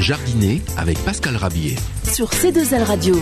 Jardiner avec Pascal Rabier sur C2L Radio.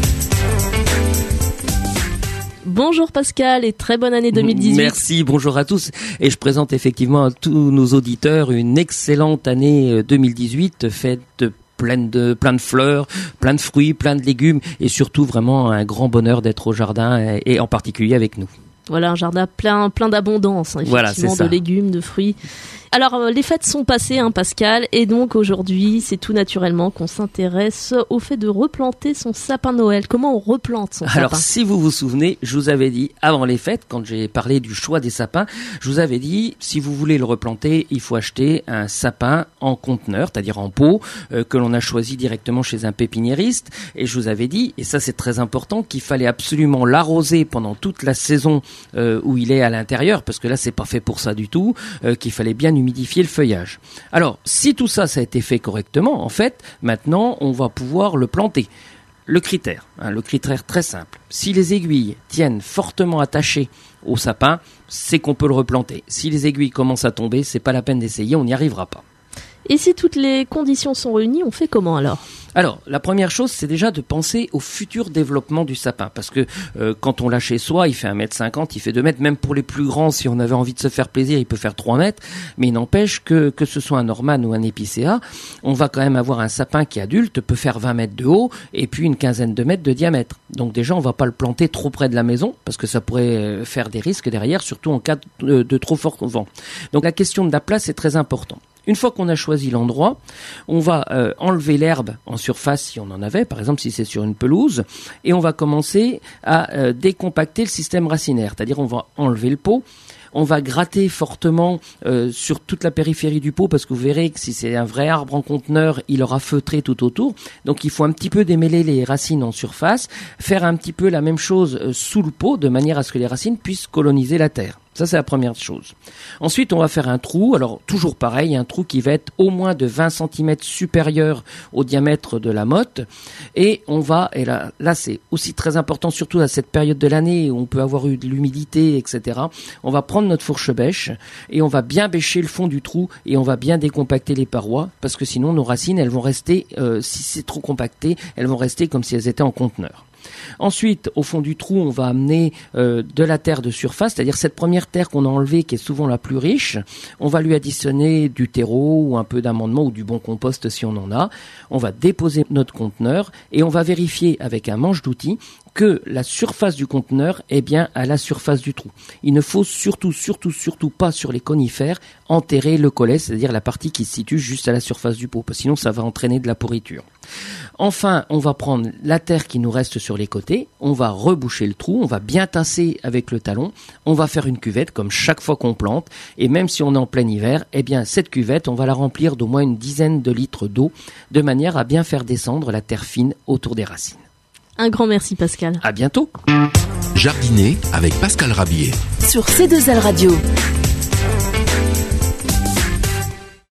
Bonjour Pascal et très bonne année 2018. Merci, bonjour à tous. Et je présente effectivement à tous nos auditeurs une excellente année 2018 faite de plein de fleurs, plein de fruits, plein de légumes et surtout vraiment un grand bonheur d'être au jardin et en particulier avec nous. Voilà, un jardin plein d'abondance, effectivement, voilà, de légumes, de fruits. Alors, les fêtes sont passées, Pascal, et donc aujourd'hui, c'est tout naturellement qu'on s'intéresse au fait de replanter son sapin de Noël. Comment on replante son sapin ? Alors, si vous vous souvenez, je vous avais dit, avant les fêtes, quand j'ai parlé du choix des sapins, je vous avais dit, si vous voulez le replanter, il faut acheter un sapin en conteneur, c'est-à-dire en pot, que l'on a choisi directement chez un pépiniériste. Et je vous avais dit, et ça c'est très important, qu'il fallait absolument l'arroser pendant toute la saison où il est à l'intérieur, parce que là, c'est pas fait pour ça du tout, qu'il fallait bien humidifier le feuillage. Alors, si tout ça, ça a été fait correctement, en fait, maintenant, on va pouvoir le planter. Le critère très simple. Si les aiguilles tiennent fortement attachées au sapin, c'est qu'on peut le replanter. Si les aiguilles commencent à tomber, c'est pas la peine d'essayer, on n'y arrivera pas. Et si toutes les conditions sont réunies, on fait comment alors ? Alors, la première chose, c'est déjà de penser au futur développement du sapin. Parce que quand on l'a chez soi, il fait 1m50, il fait 2 mètres. Même pour les plus grands, si on avait envie de se faire plaisir, il peut faire 3 mètres. Mais il n'empêche que ce soit un Norman ou un épicéa, on va quand même avoir un sapin qui adulte, peut faire 20 mètres de haut et puis une quinzaine de mètres de diamètre. Donc déjà, on va pas le planter trop près de la maison parce que ça pourrait faire des risques derrière, surtout en cas de trop fort vent. Donc la question de la place est très importante. Une fois qu'on a choisi l'endroit, on va enlever l'herbe en surface si on en avait, par exemple si c'est sur une pelouse, et on va commencer à décompacter le système racinaire, c'est-à-dire on va enlever le pot, on va gratter fortement sur toute la périphérie du pot parce que vous verrez que si c'est un vrai arbre en conteneur, il aura feutré tout autour. Donc il faut un petit peu démêler les racines en surface, faire un petit peu la même chose sous le pot de manière à ce que les racines puissent coloniser la terre. Ça, c'est la première chose. Ensuite, on va faire un trou. Alors, toujours pareil, un trou qui va être au moins de 20 cm supérieur au diamètre de la motte. Et on va, et là c'est aussi très important, surtout à cette période de l'année où on peut avoir eu de l'humidité, etc. On va prendre notre fourche-bêche et on va bien bêcher le fond du trou et on va bien décompacter les parois parce que sinon, nos racines, elles vont rester, si c'est trop compacté, elles vont rester comme si elles étaient en conteneur. Ensuite, au fond du trou, on va amener de la terre de surface, c'est-à-dire cette première terre qu'on a enlevée, qui est souvent la plus riche. On va lui additionner du terreau ou un peu d'amendement ou du bon compost si on en a. On va déposer notre conteneur et on va vérifier avec un manche d'outils que la surface du conteneur est bien à la surface du trou. Il ne faut surtout pas sur les conifères enterrer le collet, c'est-à-dire la partie qui se situe juste à la surface du pot, parce que sinon ça va entraîner de la pourriture. Enfin, on va prendre la terre qui nous reste sur les côtés, on va reboucher le trou, on va bien tasser avec le talon, on va faire une cuvette comme chaque fois qu'on plante, et même si on est en plein hiver, eh bien cette cuvette, on va la remplir d'au moins une dizaine de litres d'eau, de manière à bien faire descendre la terre fine autour des racines. Un grand merci Pascal. À bientôt. Jardiner avec Pascal Rabier sur C2L Radio.